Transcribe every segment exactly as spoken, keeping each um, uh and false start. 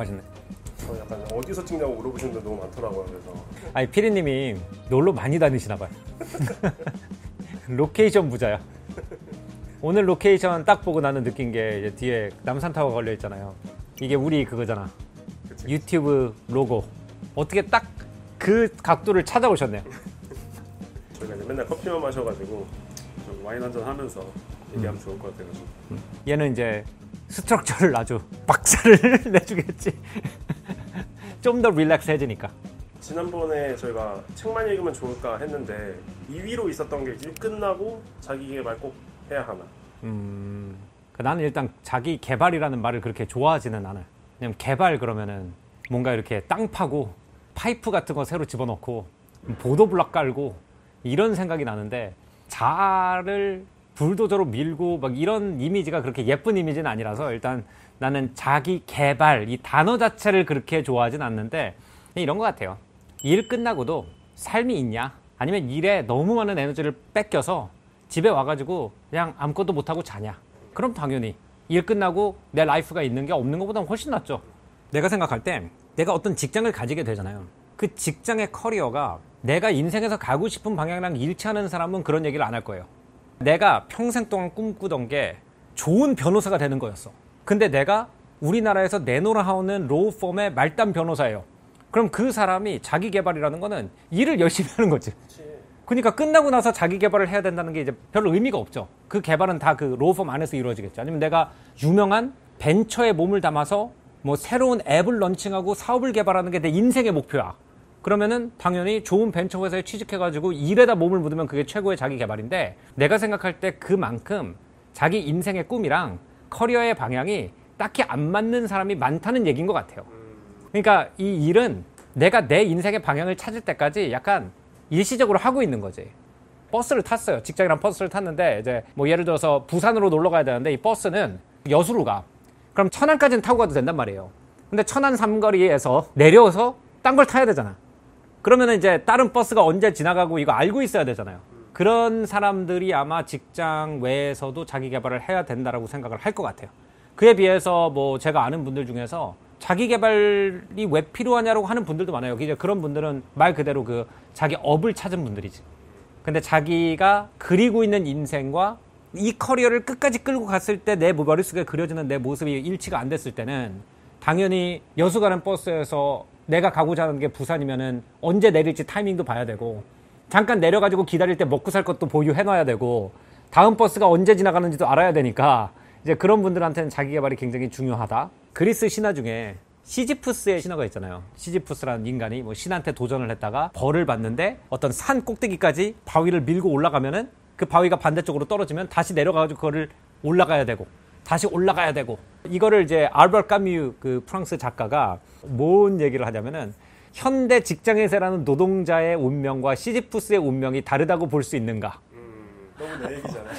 맛있네. 저 약간 어디서 찍냐고 물어보시는 분들 너무 많더라고요. 그래서 아니 피디님이 놀러 많이 다니시나 봐요. 로케이션 부자야. 오늘 로케이션 딱 보고 나는 느낀 게 이제 뒤에 남산타워 걸려 있잖아요. 이게 우리 그거잖아. 그치. 유튜브 로고. 어떻게 딱 그 각도를 찾아오셨네요. 저희가 이제 맨날 커피만 마셔가지고 좀 와인 한잔 하면서 얘기하면 음. 좋을 것 같아가지고. 얘는 이제 스트럭처를 아주 박살을 내주겠지. 좀 더 릴렉스해지니까. 지난번에 저희가 책만 읽으면 좋을까 했는데 이 위로 있었던 게 일 끝나고 자기 개발 꼭 해야 하나. 음, 나는 일단 자기 개발이라는 말을 그렇게 좋아하지는 않아요. 왜냐면 개발 그러면은 뭔가 이렇게 땅 파고 파이프 같은 거 새로 집어넣고 보도블럭 깔고 이런 생각이 나는데 자를 불도저로 밀고 막 이런 이미지가 그렇게 예쁜 이미지는 아니라서 일단 나는 자기 개발 이 단어 자체를 그렇게 좋아하진 않는데 이런 것 같아요. 일 끝나고도 삶이 있냐? 아니면 일에 너무 많은 에너지를 뺏겨서 집에 와가지고 그냥 아무것도 못하고 자냐? 그럼 당연히 일 끝나고 내 라이프가 있는 게 없는 것보다 훨씬 낫죠. 내가 생각할 때 내가 어떤 직장을 가지게 되잖아요. 그 직장의 커리어가 내가 인생에서 가고 싶은 방향이랑 일치하는 사람은 그런 얘기를 안 할 거예요. 내가 평생 동안 꿈꾸던 게 좋은 변호사가 되는 거였어. 근데 내가 우리나라에서 내놓으라는 로우펌의 말단 변호사예요. 그럼 그 사람이 자기 개발이라는 거는 일을 열심히 하는 거지. 그러니까 끝나고 나서 자기 개발을 해야 된다는 게 이제 별로 의미가 없죠. 그 개발은 다 그 로우펌 안에서 이루어지겠죠. 아니면 내가 유명한 벤처에 몸을 담아서 뭐 새로운 앱을 런칭하고 사업을 개발하는 게 내 인생의 목표야. 그러면은 당연히 좋은 벤처 회사에 취직해가지고 일에다 몸을 묻으면 그게 최고의 자기 개발인데 내가 생각할 때 그만큼 자기 인생의 꿈이랑 커리어의 방향이 딱히 안 맞는 사람이 많다는 얘기인 것 같아요. 그러니까 이 일은 내가 내 인생의 방향을 찾을 때까지 약간 일시적으로 하고 있는 거지. 버스를 탔어요. 직장이랑 버스를 탔는데 이제 뭐 예를 들어서 부산으로 놀러 가야 되는데 이 버스는 여수로 가. 그럼 천안까지는 타고 가도 된단 말이에요. 근데 천안 삼거리에서 내려서 딴 걸 타야 되잖아. 그러면 이제 다른 버스가 언제 지나가고 이거 알고 있어야 되잖아요. 그런 사람들이 아마 직장 외에서도 자기 개발을 해야 된다라고 생각을 할 것 같아요. 그에 비해서 뭐 제가 아는 분들 중에서 자기 개발이 왜 필요하냐고 하는 분들도 많아요. 이제 그런 분들은 말 그대로 그 자기 업을 찾은 분들이지. 근데 자기가 그리고 있는 인생과 이 커리어를 끝까지 끌고 갔을 때 내 머릿속에 그려지는 내 모습이 일치가 안 됐을 때는 당연히 여수 가는 버스에서 내가 가고자 하는 게 부산이면은 언제 내릴지 타이밍도 봐야 되고 잠깐 내려가지고 기다릴 때 먹고 살 것도 보유해놔야 되고 다음 버스가 언제 지나가는지도 알아야 되니까 이제 그런 분들한테는 자기 개발이 굉장히 중요하다. 그리스 신화 중에 시지푸스의 신화가 있잖아요. 시지푸스라는 인간이 뭐 신한테 도전을 했다가 벌을 받는데 어떤 산 꼭대기까지 바위를 밀고 올라가면은 그 바위가 반대쪽으로 떨어지면 다시 내려가가지고 그거를 올라가야 되고 다시 올라가야 되고 이거를 이제 알베르 까뮤 그 프랑스 작가가 뭔 얘기를 하냐면은 현대 직장에서라는 노동자의 운명과 시지푸스의 운명이 다르다고 볼 수 있는가? 음, 너무 내 얘기잖아요.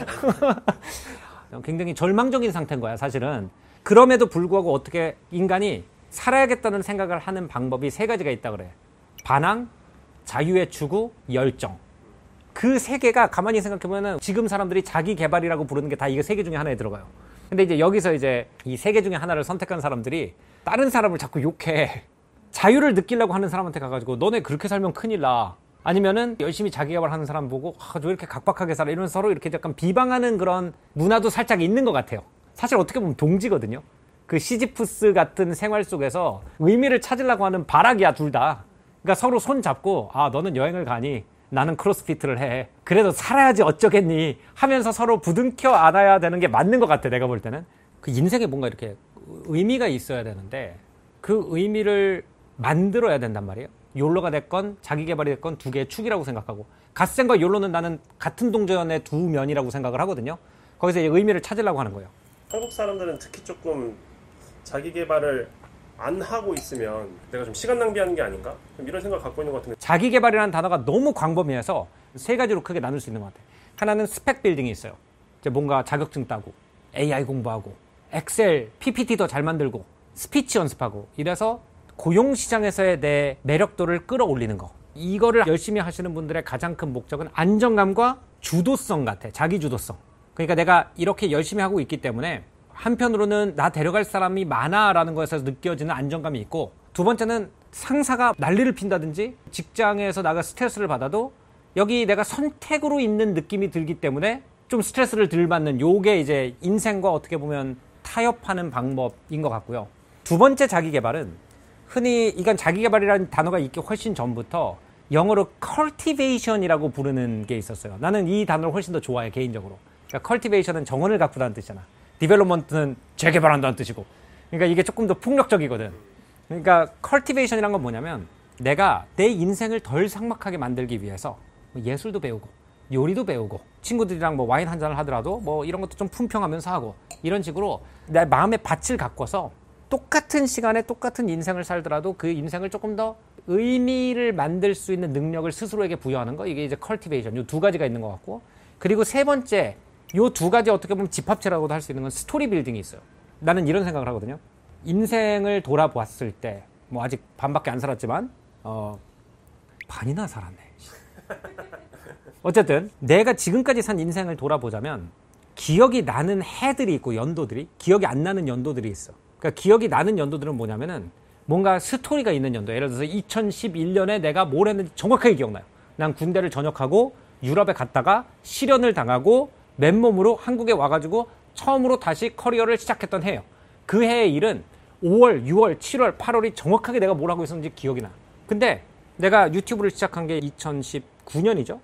굉장히 절망적인 상태인 거야 사실은. 그럼에도 불구하고 어떻게 인간이 살아야겠다는 생각을 하는 방법이 세 가지가 있다 그래. 반항, 자유의 추구, 열정. 그 세 개가 가만히 생각해보면 지금 사람들이 자기 개발이라고 부르는 게 다 이게 세 개 중에 하나에 들어가요. 근데 이제 여기서 이제 이 세 개 중에 하나를 선택한 사람들이 다른 사람을 자꾸 욕해. 자유를 느끼려고 하는 사람한테 가가지고 너네 그렇게 살면 큰일 나. 아니면은 열심히 자기 개발하는 사람 보고 아, 왜 이렇게 각박하게 살아 이러면서 서로 이렇게 약간 비방하는 그런 문화도 살짝 있는 것 같아요. 사실 어떻게 보면 동지거든요. 그 시지푸스 같은 생활 속에서 의미를 찾으려고 하는 발악이야 둘 다. 그러니까 서로 손 잡고 아 너는 여행을 가니 나는 크로스피트를 해. 그래도 살아야지 어쩌겠니 하면서 서로 부둥켜 안아야 되는 게 맞는 것 같아 내가 볼 때는. 그 인생에 뭔가 이렇게 의미가 있어야 되는데 그 의미를 만들어야 된단 말이에요. 욜로가 됐건 자기 개발이 됐건 두 개의 축이라고 생각하고 갓생과 욜로는 나는 같은 동전의 두 면이라고 생각을 하거든요. 거기서 의미를 찾으려고 하는 거예요. 한국 사람들은 특히 조금 자기 개발을 안 하고 있으면 내가 좀 시간 낭비하는 게 아닌가? 좀 이런 생각 갖고 있는 것 같은데. 자기 개발이라는 단어가 너무 광범위해서 세 가지로 크게 나눌 수 있는 것 같아요. 하나는 스펙 빌딩이 있어요. 이제 뭔가 자격증 따고 에이아이 공부하고 엑셀, 피피티 더 잘 만들고 스피치 연습하고 이래서 고용시장에서의 내 매력도를 끌어올리는 거. 이거를 열심히 하시는 분들의 가장 큰 목적은 안정감과 주도성 같아. 자기 주도성. 그러니까 내가 이렇게 열심히 하고 있기 때문에 한편으로는 나 데려갈 사람이 많아라는 것에서 느껴지는 안정감이 있고, 두 번째는 상사가 난리를 핀다든지 직장에서 나가 스트레스를 받아도 여기 내가 선택으로 있는 느낌이 들기 때문에 좀 스트레스를 덜 받는, 요게 이제 인생과 어떻게 보면 타협하는 방법인 것 같고요. 두 번째 자기 개발은 흔히 이건 자기 개발이라는 단어가 있기 훨씬 전부터 영어로 cultivation이라고 부르는 게 있었어요. 나는 이 단어를 훨씬 더 좋아해, 개인적으로. 그러니까 cultivation은 정원을 가꾸다는 뜻이잖아. development는 재개발한다는 뜻이고. 그러니까 이게 조금 더 폭력적이거든. 그러니까 cultivation이란 건 뭐냐면 내가 내 인생을 덜 삭막하게 만들기 위해서 예술도 배우고 요리도 배우고 친구들이랑 뭐 와인 한잔을 하더라도 뭐 이런 것도 좀 품평하면서 하고, 이런 식으로 내 마음의 밭을 가꿔서 똑같은 시간에 똑같은 인생을 살더라도 그 인생을 조금 더 의미를 만들 수 있는 능력을 스스로에게 부여하는 거, 이게 이제 cultivation. 이 두 가지가 있는 것 같고, 그리고 세 번째, 이 두 가지 어떻게 보면 집합체라고도 할 수 있는 건 스토리 빌딩이 있어요. 나는 이런 생각을 하거든요. 인생을 돌아보았을 때, 뭐 아직 반밖에 안 살았지만 어 반이나 살았네. 어쨌든 내가 지금까지 산 인생을 돌아보자면 기억이 나는 해들이 있고 연도들이, 기억이 안 나는 연도들이 있어. 그러니까 기억이 나는 연도들은 뭐냐면은 뭔가 스토리가 있는 연도. 예를 들어서 이천십일 년에 내가 뭘 했는지 정확하게 기억나요. 난 군대를 전역하고 유럽에 갔다가 실연을 당하고 맨몸으로 한국에 와가지고 처음으로 다시 커리어를 시작했던 해예요. 그 해의 일은 오월, 유월, 칠월, 팔월이 정확하게 내가 뭘 하고 있었는지 기억이 나. 근데 내가 유튜브를 시작한 게 이천십구 년이죠.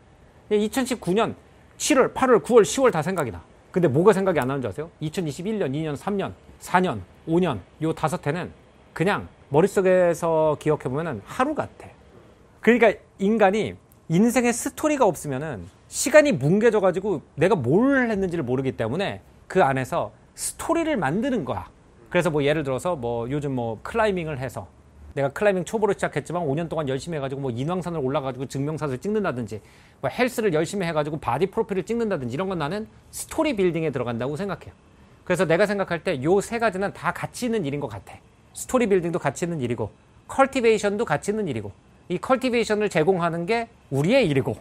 이천십구 년 칠월, 팔월, 구월, 시월 다 생각이 나. 근데 뭐가 생각이 안 나는 줄 아세요? 이천이십일 년, 이 년, 삼 년, 사 년, 오 년, 요 다섯 해는 그냥 머릿속에서 기억해보면 하루 같아. 그러니까 인간이 인생의 스토리가 없으면은 시간이 뭉개져가지고 내가 뭘 했는지를 모르기 때문에 그 안에서 스토리를 만드는 거야. 그래서 뭐 예를 들어서 뭐 요즘 뭐 클라이밍을 해서 내가 클라이밍 초보로 시작했지만 오 년 동안 열심히 해가지고 뭐 인왕산을 올라가지고 증명사진을 찍는다든지, 뭐 헬스를 열심히 해가지고 바디 프로필을 찍는다든지, 이런 건 나는 스토리 빌딩에 들어간다고 생각해요. 그래서 내가 생각할 때 요 세 가지는 다 가치 있는 일인 것 같아. 스토리 빌딩도 가치 있는 일이고, 컬티베이션도 가치 있는 일이고, 이 컬티베이션을 제공하는 게 우리의 일이고,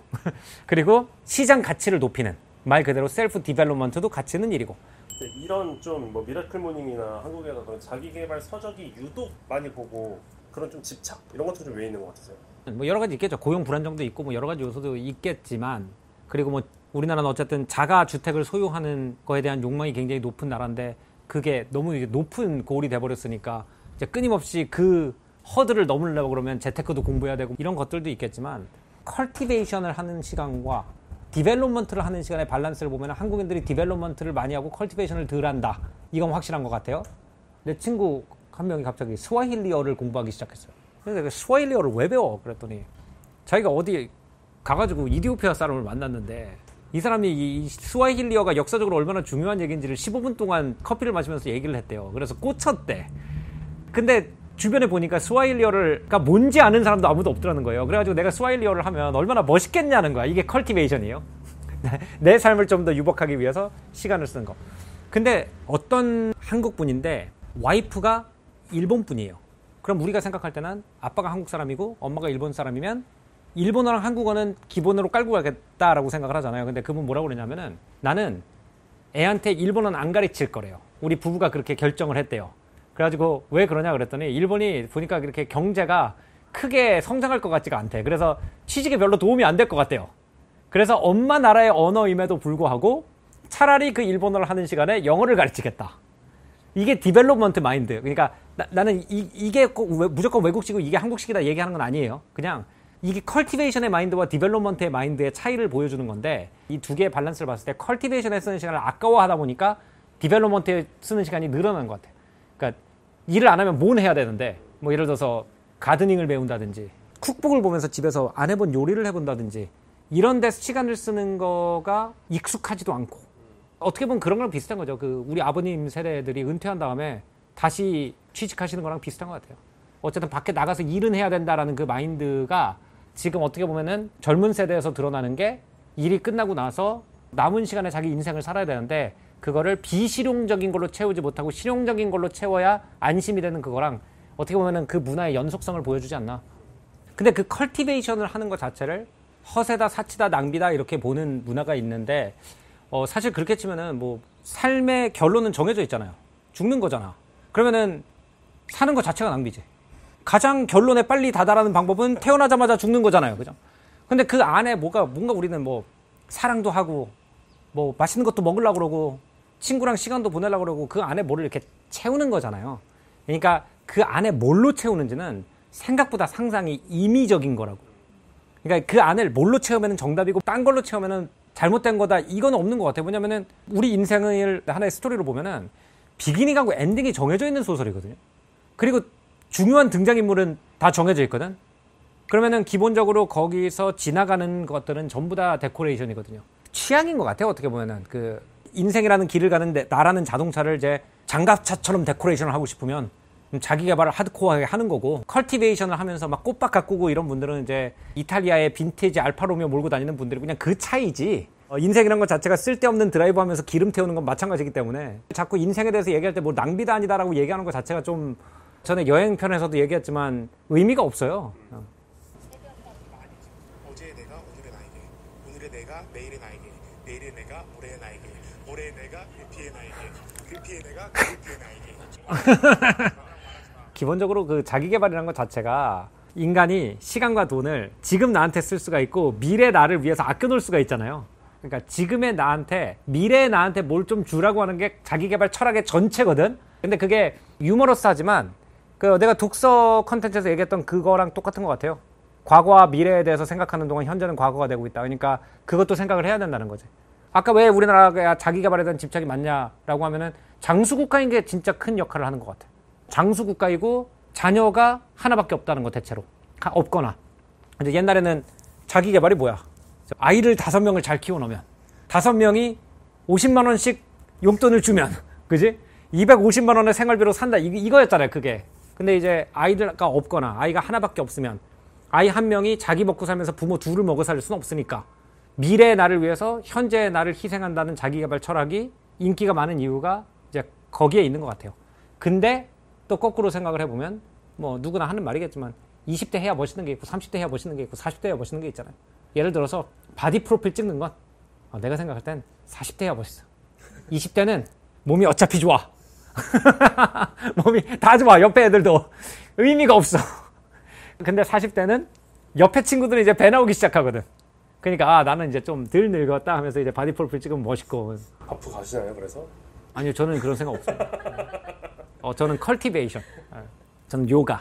그리고 시장 가치를 높이는, 말 그대로 셀프 디벨롭먼트도 가치 있는 일이고. 이런 좀 뭐 미라클 모닝이나 한국에서 그런 자기 개발 서적이 유독 많이 보고 그런 좀 집착 이런 것도 좀 왜 있는 것 같으세요? 뭐 여러 가지 있겠죠. 고용 불안정도 있고 뭐 여러 가지 요소도 있겠지만, 그리고 뭐 우리나라는 어쨌든 자가 주택을 소유하는 거에 대한 욕망이 굉장히 높은 나라인데 그게 너무 높은 고울이 돼버렸으니까 이제 끊임없이 그 허들을 넘으려고 그러면 재테크도 공부해야 되고 이런 것들도 있겠지만, 컬티베이션을 하는 시간과 디벨롭먼트를 하는 시간의 밸런스를 보면 한국인들이 디벨롭먼트를 많이 하고 컬티베이션을 덜 한다. 이건 확실한 것 같아요. 내 친구 한 명이 갑자기 스와힐리어를 공부하기 시작했어요. 그래서 스와힐리어를 왜 배워? 그랬더니 자기가 어디 가가지고 이디오피아 사람을 만났는데 이 사람이 이 스와힐리어가 역사적으로 얼마나 중요한 얘기인지를 십오 분 동안 커피를 마시면서 얘기를 했대요. 그래서 꽂혔대. 근데 주변에 보니까 스와힐리어가 뭔지 아는 사람도 아무도 없더라는 거예요. 그래가지고 내가 스와힐리어를 하면 얼마나 멋있겠냐는 거야. 이게 컬티베이션이에요. 내 삶을 좀 더 유복하기 위해서 시간을 쓰는 거. 근데 어떤 한국 분인데 와이프가 일본 분이에요. 그럼 우리가 생각할 때는 아빠가 한국 사람이고 엄마가 일본 사람이면 일본어랑 한국어는 기본으로 깔고 가겠다라고 생각을 하잖아요. 근데 그분 뭐라고 그러냐면은 나는 애한테 일본어는 안 가르칠 거래요. 우리 부부가 그렇게 결정을 했대요. 그래가지고 왜 그러냐 그랬더니 일본이 보니까 그렇게 경제가 크게 성장할 것 같지가 않대. 그래서 취직에 별로 도움이 안 될 것 같대요. 그래서 엄마 나라의 언어임에도 불구하고 차라리 그 일본어를 하는 시간에 영어를 가르치겠다. 이게 디벨롭먼트 마인드. 그러니까 나, 나는 이, 이게 꼭 왜, 무조건 외국식이고 이게 한국식이다 얘기하는 건 아니에요. 그냥 이게 컬티베이션의 마인드와 디벨롭먼트의 마인드의 차이를 보여주는 건데, 이 두 개의 밸런스를 봤을 때 컬티베이션에 쓰는 시간을 아까워하다 보니까 디벨롭먼트에 쓰는 시간이 늘어나는 것 같아요. 그러니까 일을 안 하면 뭔 해야 되는데, 뭐 예를 들어서 가드닝을 배운다든지 쿡북을 보면서 집에서 안 해본 요리를 해본다든지 이런 데서 시간을 쓰는 거가 익숙하지도 않고, 어떻게 보면 그런 거랑 비슷한 거죠. 그 우리 아버님 세대들이 은퇴한 다음에 다시 취직하시는 거랑 비슷한 것 같아요. 어쨌든 밖에 나가서 일은 해야 된다라는 그 마인드가 지금 어떻게 보면은 젊은 세대에서 드러나는 게, 일이 끝나고 나서 남은 시간에 자기 인생을 살아야 되는데 그거를 비실용적인 걸로 채우지 못하고 실용적인 걸로 채워야 안심이 되는 그거랑 어떻게 보면은 그 문화의 연속성을 보여주지 않나. 근데 그 컬티베이션을 하는 것 자체를 허세다, 사치다, 낭비다 이렇게 보는 문화가 있는데, 어 사실 그렇게 치면은 뭐 삶의 결론은 정해져 있잖아요. 죽는 거잖아. 그러면은 사는 것 자체가 낭비지. 가장 결론에 빨리 다다르는 방법은 태어나자마자 죽는 거잖아요. 그죠? 근데 그 안에 뭐가, 뭔가 우리는 뭐 사랑도 하고 뭐 맛있는 것도 먹으려고 그러고 친구랑 시간도 보내려고 그러고 그 안에 뭐를 이렇게 채우는 거잖아요. 그러니까 그 안에 뭘로 채우는지는 생각보다 상상이 임의적인 거라고. 그러니까 그 안을 뭘로 채우면 정답이고 딴 걸로 채우면 잘못된 거다. 이건 없는 것 같아요. 뭐냐면은 우리 인생을 하나의 스토리로 보면은 비기닝하고 엔딩이 정해져 있는 소설이거든요. 그리고 중요한 등장인물은 다 정해져 있거든. 그러면은 기본적으로 거기서 지나가는 것들은 전부 다 데코레이션이거든요. 취향인 것 같아요. 어떻게 보면은 그 인생이라는 길을 가는데 나라는 자동차를 이제 장갑차처럼 데코레이션을 하고 싶으면 자기 개발을 하드코어하게 하는 거고, 컬티베이션을 하면서 막 꽃밭 가꾸고 이런 분들은 이제 이탈리아의 빈티지 알파로미오 몰고 다니는 분들이 그냥 그 차이지. 어, 인생이란 것 자체가 쓸데없는 드라이브 하면서 기름 태우는 건 마찬가지이기 때문에 자꾸 인생에 대해서 얘기할 때 뭐 낭비다 아니다라고 얘기하는 것 자체가 좀 전에 여행편에서도 얘기했지만 의미가 없어요. 어. 어제의 내가 오늘의 나에게, 오늘의 내가 내일의 나에게, 내일의 내가 모레의 나에게, 모레의 내가 글피의 나에게, 글피의 내가 글피의 나에게. 기본적으로 그 자기 개발이라는 것 자체가 인간이 시간과 돈을 지금 나한테 쓸 수가 있고 미래 나를 위해서 아껴놓을 수가 있잖아요. 그러니까 지금의 나한테 미래의 나한테 뭘 좀 주라고 하는 게 자기 개발 철학의 전체거든. 근데 그게 유머러스하지만 그 내가 독서 컨텐츠에서 얘기했던 그거랑 똑같은 것 같아요. 과거와 미래에 대해서 생각하는 동안 현재는 과거가 되고 있다. 그러니까 그것도 생각을 해야 된다는 거지. 아까 왜 우리나라가 자기 개발에 대한 집착이 많냐라고 하면은 장수국가인 게 진짜 큰 역할을 하는 것 같아. 장수국가이고 자녀가 하나밖에 없다는 거 대체로. 없거나. 이제 옛날에는 자기 개발이 뭐야? 아이를 다섯 명을 잘 키워놓으면 다섯 명이 오십만 원씩 용돈을 주면, 그지? 이백오십만 원의 생활비로 산다. 이, 이거였잖아요, 그게. 근데 이제 아이가 없거나 아이가 하나밖에 없으면 아이 한 명이 자기 먹고 살면서 부모 둘을 먹어 살 수는 없으니까 미래의 나를 위해서 현재의 나를 희생한다는 자기 개발 철학이 인기가 많은 이유가 이제 거기에 있는 것 같아요. 근데 또 거꾸로 생각을 해보면 뭐 누구나 하는 말이겠지만 이십 대 해야 멋있는 게 있고 삼십 대 해야 멋있는 게 있고 사십 대 해야 멋있는 게 있잖아요. 예를 들어서 바디 프로필 찍는 건 어, 내가 생각할 땐 사십 대 해야 멋있어. 이십 대는 몸이 어차피 좋아. 몸이 다 좋아. 옆에 애들도 의미가 없어. 근데 사십 대는 옆에 친구들은 이제 배 나오기 시작하거든. 그러니까 아, 나는 이제 좀 덜 늙었다 하면서 이제 바디 프로필 찍으면 멋있고. 앞으로 가시나요? 그래서? 아니요, 저는 그런 생각 없어요. 어, 저는 컬티베이션. 저는 요가.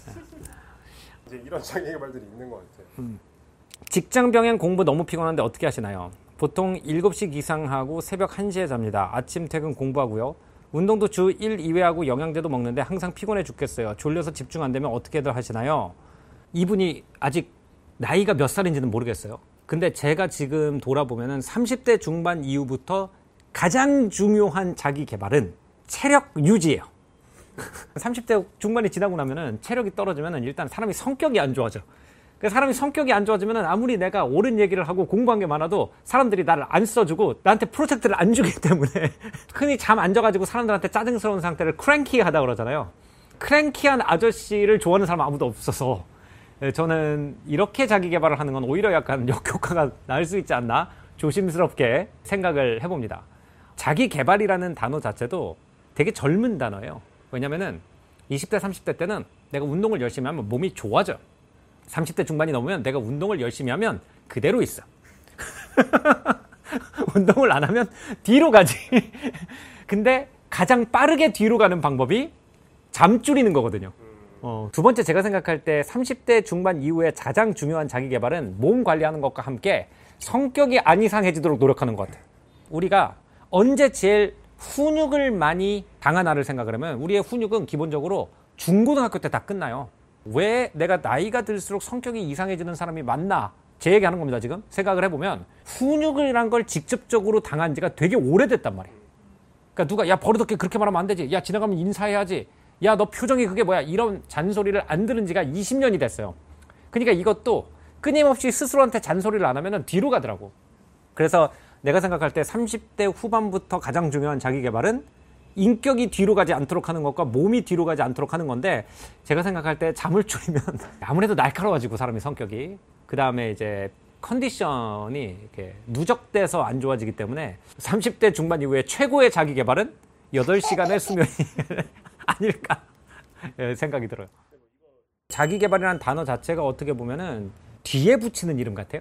이제 이런 자기 개발들이 있는 것 같아요. 음. 직장 병행 공부 너무 피곤한데 어떻게 하시나요? 보통 일곱 시 기상하고 새벽 한 시에 잡니다. 아침 퇴근 공부하고요. 운동도 주 일, 이 회 하고 영양제도 먹는데 항상 피곤해 죽겠어요. 졸려서 집중 안 되면 어떻게들 하시나요? 이분이 아직 나이가 몇 살인지는 모르겠어요. 근데 제가 지금 돌아보면은 삼십 대 중반 이후부터 가장 중요한 자기 개발은 체력 유지예요. 삼십 대 중반이 지나고 나면은 체력이 떨어지면은 일단 사람이 성격이 안 좋아져. 사람이 성격이 안 좋아지면은 아무리 내가 옳은 얘기를 하고 공부한 게 많아도 사람들이 나를 안 써주고 나한테 프로젝트를 안 주기 때문에 흔히 잠 안 자가지고 사람들한테 짜증스러운 상태를 크랭키하다 그러잖아요. 크랭키한 아저씨를 좋아하는 사람은 아무도 없어서 저는 이렇게 자기 개발을 하는 건 오히려 약간 역효과가 날 수 있지 않나 조심스럽게 생각을 해봅니다. 자기 개발이라는 단어 자체도 되게 젊은 단어예요. 왜냐면은 이십 대, 삼십 대 때는 내가 운동을 열심히 하면 몸이 좋아져. 삼십 대 중반이 넘으면 내가 운동을 열심히 하면 그대로 있어. 운동을 안 하면 뒤로 가지. 근데 가장 빠르게 뒤로 가는 방법이 잠 줄이는 거거든요. 어, 두 번째 제가 생각할 때 삼십 대 중반 이후에 가장 중요한 자기 개발은 몸 관리하는 것과 함께 성격이 안 이상해지도록 노력하는 것 같아요. 우리가 언제 제일 훈육을 많이 당하나를 생각을 하면 우리의 훈육은 기본적으로 중고등학교 때 다 끝나요. 왜 내가 나이가 들수록 성격이 이상해지는 사람이 많나? 제 얘기하는 겁니다. 지금 생각을 해보면 훈육이란 걸 직접적으로 당한 지가 되게 오래됐단 말이에요. 그러니까 누가 야 버릇없게 그렇게 말하면 안 되지. 야 지나가면 인사해야지. 야 너 표정이 그게 뭐야. 이런 잔소리를 안 들은 지가 이십 년이 됐어요. 그러니까 이것도 끊임없이 스스로한테 잔소리를 안 하면 뒤로 가더라고. 그래서 내가 생각할 때 삼십 대 후반부터 가장 중요한 자기 개발은 인격이 뒤로 가지 않도록 하는 것과 몸이 뒤로 가지 않도록 하는 건데 제가 생각할 때 잠을 줄이면 아무래도 날카로워지고 사람이 성격이 그 다음에 이제 컨디션이 이렇게 누적돼서 안 좋아지기 때문에 삼십 대 중반 이후에 최고의 자기 개발은 여덟 시간의 수면이 아닐까 생각이 들어요. 자기 개발이라는 단어 자체가 어떻게 보면은 뒤에 붙이는 이름 같아요.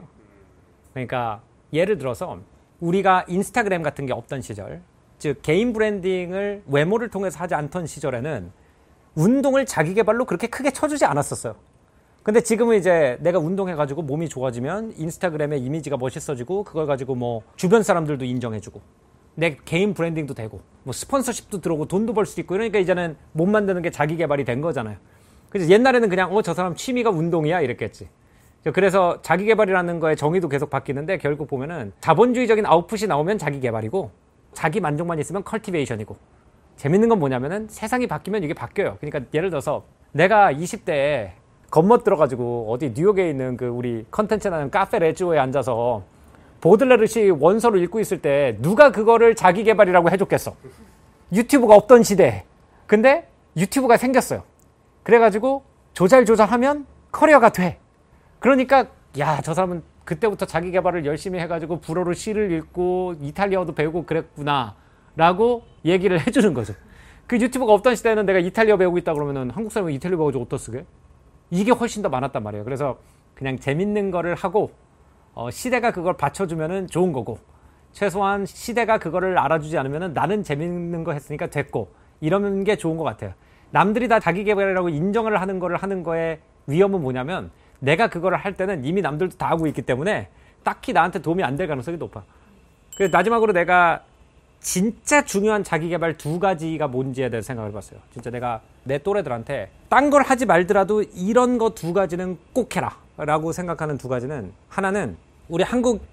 그러니까 예를 들어서 우리가 인스타그램 같은 게 없던 시절, 즉 개인 브랜딩을 외모를 통해서 하지 않던 시절에는 운동을 자기 개발로 그렇게 크게 쳐주지 않았었어요. 근데 지금은 이제 내가 운동해가지고 몸이 좋아지면 인스타그램에 이미지가 멋있어지고 그걸 가지고 뭐 주변 사람들도 인정해주고 내 개인 브랜딩도 되고 뭐 스폰서십도 들어오고 돈도 벌 수 있고 이러니까 이제는 몸 만드는 게 자기 개발이 된 거잖아요. 그래서 옛날에는 그냥 어, 저 사람 취미가 운동이야 이랬겠지. 그래서 자기 개발이라는 거의 정의도 계속 바뀌는데 결국 보면은 자본주의적인 아웃풋이 나오면 자기 개발이고 자기 만족만 있으면 컬티베이션이고 재밌는 건 뭐냐면은 세상이 바뀌면 이게 바뀌어요. 그러니까 예를 들어서 내가 이십 대에 겁먹들어가지고 어디 뉴욕에 있는 그 우리 컨텐츠라는 카페 레주오에 앉아서 보들레르시 원서를 읽고 있을 때 누가 그거를 자기 개발이라고 해줬겠어. 유튜브가 없던 시대에. 근데 유튜브가 생겼어요. 그래가지고 조잘조잘하면 커리어가 돼. 그러니까 야, 저 사람은 그때부터 자기 개발을 열심히 해가지고 불어로 시를 읽고 이탈리아어도 배우고 그랬구나 라고 얘기를 해주는 거죠. 그 유튜브가 없던 시대에는 내가 이탈리아어 배우고 있다 그러면은 한국 사람은 이탈리아어 배우고 어떻쓰게? 이게 훨씬 더 많았단 말이에요. 그래서 그냥 재밌는 거를 하고 어, 시대가 그걸 받쳐주면은 좋은 거고 최소한 시대가 그거를 알아주지 않으면은 나는 재밌는 거 했으니까 됐고 이러는 게 좋은 것 같아요. 남들이 다 자기 개발이라고 인정을 하는 거를 하는 거의 위험은 뭐냐면 내가 그거를 할 때는 이미 남들도 다 하고 있기 때문에 딱히 나한테 도움이 안 될 가능성이 높아. 그래서 마지막으로 내가 진짜 중요한 자기 개발 두 가지가 뭔지에 대해서 생각을 해봤어요. 진짜 내가 내 또래들한테 딴 걸 하지 말더라도 이런 거 두 가지는 꼭 해라 라고 생각하는 두 가지는 하나는 우리 한국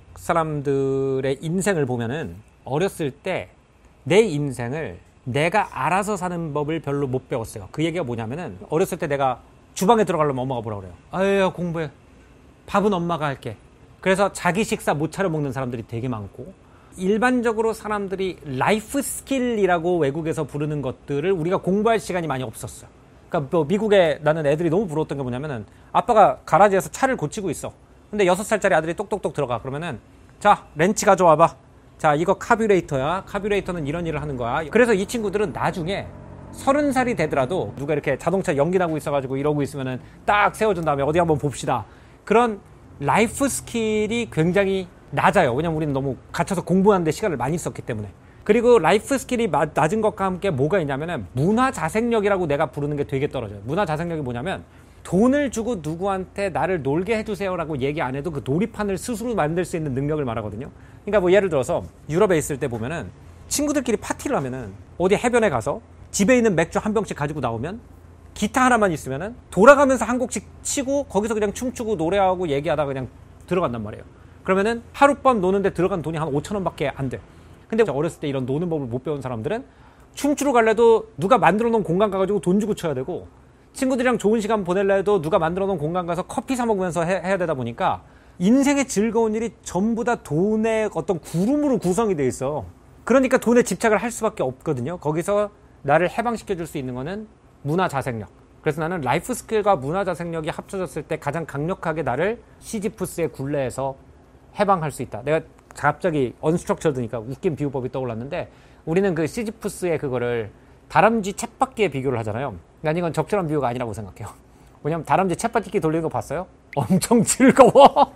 사람들의 인생을 보면은 어렸을 때 내 인생을 내가 알아서 사는 법을 별로 못 배웠어요. 그 얘기가 뭐냐면은 어렸을 때 내가 주방에 들어가려면 엄마가 뭐라 그래요? 아유 공부해. 밥은 엄마가 할게. 그래서 자기 식사 못 차려 먹는 사람들이 되게 많고 일반적으로 사람들이 라이프 스킬이라고 외국에서 부르는 것들을 우리가 공부할 시간이 많이 없었어요. 그러니까 뭐 미국에 나는 애들이 너무 부러웠던 게 뭐냐면은 아빠가 가라지에서 차를 고치고 있어. 근데 여섯 살짜리 아들이 똑똑똑 들어가. 그러면은 자 렌치 가져와봐. 자 이거 카뷰레이터야. 카뷰레이터는 이런 일을 하는 거야. 그래서 이 친구들은 나중에 서른 살이 되더라도 누가 이렇게 자동차 연기나고 있어가지고 이러고 있으면은 딱 세워준 다음에 어디 한번 봅시다. 그런 라이프 스킬이 굉장히 낮아요. 왜냐면 우리는 너무 갇혀서 공부하는데 시간을 많이 썼기 때문에. 그리고 라이프 스킬이 낮은 것과 함께 뭐가 있냐면은 문화 자생력이라고 내가 부르는 게 되게 떨어져요. 문화 자생력이 뭐냐면 돈을 주고 누구한테 나를 놀게 해주세요라고 얘기 안 해도 그 놀이판을 스스로 만들 수 있는 능력을 말하거든요. 그러니까 뭐 예를 들어서 유럽에 있을 때 보면은 친구들끼리 파티를 하면은 어디 해변에 가서 집에 있는 맥주 한 병씩 가지고 나오면 기타 하나만 있으면은 돌아가면서 한 곡씩 치고 거기서 그냥 춤추고 노래하고 얘기하다가 그냥 들어간단 말이에요. 그러면은 하룻밤 노는데 들어간 돈이 한 오천 원밖에 안 돼. 근데 어렸을 때 이런 노는 법을 못 배운 사람들은 춤추러 갈래도 누가 만들어 놓은 공간 가가지고 돈 주고 쳐야 되고 친구들이랑 좋은 시간 보낼래 해도 누가 만들어 놓은 공간 가서 커피 사 먹으면서 해, 해야 되다 보니까 인생의 즐거운 일이 전부 다 돈의 어떤 구름으로 구성이 돼 있어. 그러니까 돈에 집착을 할 수밖에 없거든요. 거기서 나를 해방시켜 줄 수 있는 거는 문화 자생력. 그래서 나는 라이프 스킬과 문화 자생력이 합쳐졌을 때 가장 강력하게 나를 시지푸스의 굴레에서 해방할 수 있다. 내가 갑자기 언스트럭처드니까 웃긴 비유법이 떠올랐는데 우리는 그 시지푸스의 그거를 다람쥐 쳇바퀴에 비교를 하잖아요. 난 이건 적절한 비유가 아니라고 생각해요. 왜냐면 다람쥐 쳇바퀴 돌리는 거 봤어요? 엄청 즐거워.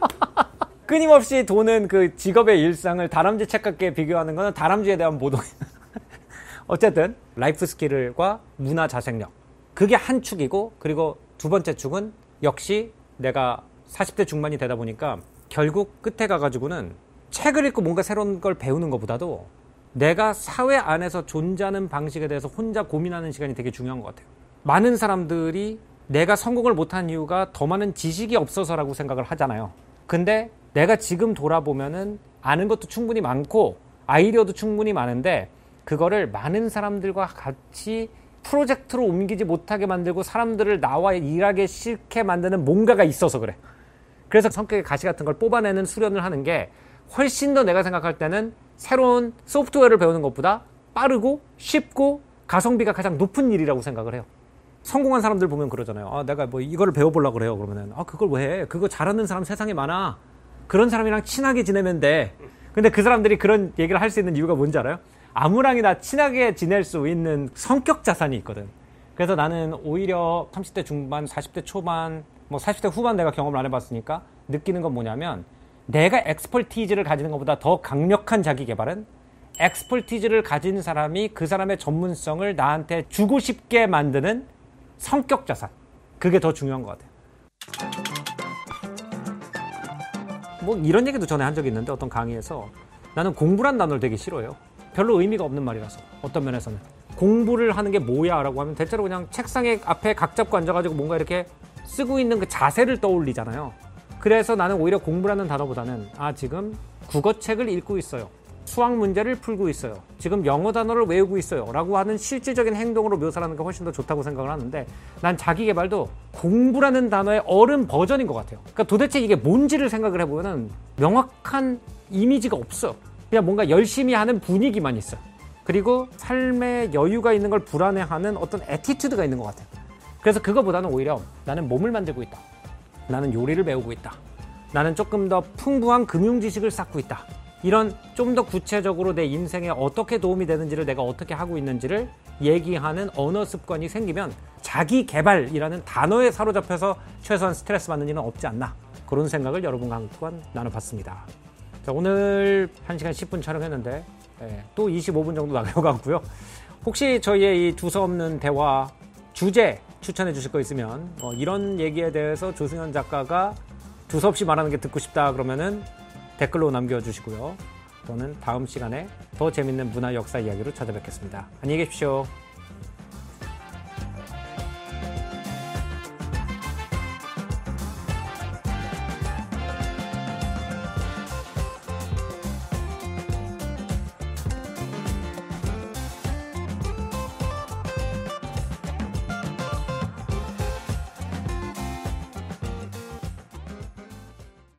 끊임없이 도는 그 직업의 일상을 다람쥐 쳇바퀴에 비교하는 거는 다람쥐에 대한 모독이에요. 어쨌든 라이프 스킬과 문화 자생력 그게 한 축이고 그리고 두 번째 축은 역시 내가 사십 대 중반이 되다 보니까 결국 끝에 가가지고는 책을 읽고 뭔가 새로운 걸 배우는 것보다도 내가 사회 안에서 존재하는 방식에 대해서 혼자 고민하는 시간이 되게 중요한 것 같아요. 많은 사람들이 내가 성공을 못한 이유가 더 많은 지식이 없어서라고 생각을 하잖아요. 근데 내가 지금 돌아보면은 아는 것도 충분히 많고 아이디어도 충분히 많은데 그거를 많은 사람들과 같이 프로젝트로 옮기지 못하게 만들고 사람들을 나와 일하기 싫게 만드는 뭔가가 있어서 그래. 그래서 성격의 가시 같은 걸 뽑아내는 수련을 하는 게 훨씬 더 내가 생각할 때는 새로운 소프트웨어를 배우는 것보다 빠르고 쉽고 가성비가 가장 높은 일이라고 생각을 해요. 성공한 사람들 보면 그러잖아요. 아, 내가 뭐 이거를 배워보려고 그래요. 그러면은 아, 그걸 왜 해? 그거 잘하는 사람 세상에 많아. 그런 사람이랑 친하게 지내면 돼. 근데 그 사람들이 그런 얘기를 할 수 있는 이유가 뭔지 알아요? 아무랑이나 친하게 지낼 수 있는 성격 자산이 있거든. 그래서 나는 오히려 삼십 대 중반, 사십 대 초반, 뭐 사십 대 후반 내가 경험을 안 해봤으니까 느끼는 건 뭐냐면 내가 엑스퍼티즈를 가지는 것보다 더 강력한 자기 개발은 엑스퍼티즈를 가진 사람이 그 사람의 전문성을 나한테 주고 싶게 만드는 성격 자산. 그게 더 중요한 것 같아요. 뭐 이런 얘기도 전에 한 적이 있는데 어떤 강의에서 나는 공부란 단어를 되게 싫어해요. 별로 의미가 없는 말이라서. 어떤 면에서는 공부를 하는 게 뭐야 라고 하면 대체로 그냥 책상에 앞에 각 잡고 앉아가지고 뭔가 이렇게 쓰고 있는 그 자세를 떠올리잖아요. 그래서 나는 오히려 공부라는 단어보다는 아 지금 국어책을 읽고 있어요. 수학 문제를 풀고 있어요. 지금 영어 단어를 외우고 있어요. 라고 하는 실질적인 행동으로 묘사를 하는 게 훨씬 더 좋다고 생각을 하는데 난 자기개발도 공부라는 단어의 어른 버전인 것 같아요. 그러니까 도대체 이게 뭔지를 생각을 해보면 명확한 이미지가 없어요. 그냥 뭔가 열심히 하는 분위기만 있어요. 그리고 삶에 여유가 있는 걸 불안해하는 어떤 애티튜드가 있는 것 같아요. 그래서 그거보다는 오히려 나는 몸을 만들고 있다. 나는 요리를 배우고 있다. 나는 조금 더 풍부한 금융 지식을 쌓고 있다. 이런 좀 더 구체적으로 내 인생에 어떻게 도움이 되는지를 내가 어떻게 하고 있는지를 얘기하는 언어 습관이 생기면 자기 개발이라는 단어에 사로잡혀서 최소한 스트레스 받는 일은 없지 않나. 그런 생각을 여러분과 한번 나눠봤습니다. 자, 오늘 한 시간 십 분 촬영했는데 예, 또 이십오 분 정도 나가고요. 혹시 저희의 이 두서없는 대화 주제 추천해 주실 거 있으면 어, 이런 얘기에 대해서 조승현 작가가 두서없이 말하는 게 듣고 싶다 그러면은 댓글로 남겨주시고요. 저는 다음 시간에 더 재밌는 문화 역사 이야기로 찾아뵙겠습니다. 안녕히 계십시오.